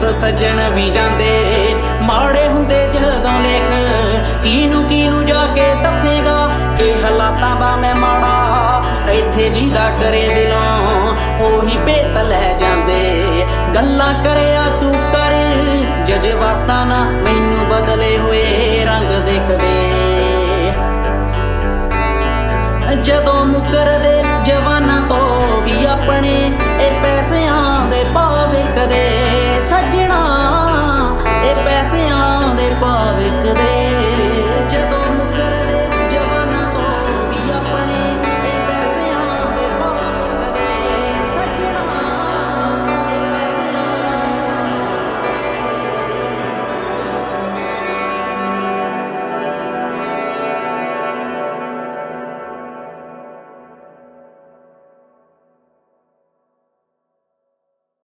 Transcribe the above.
सज्जन भी जाते माड़े हुंदे जदों लेख किनू जा के दसेगा कि हालातां दा मैं माड़ा इत्थे जींदा करे दिलों ओही भेत लै जांदे गल्लां करिया तू कर जज्बातां ना मैनू बदले हुए रंग देखदे जदों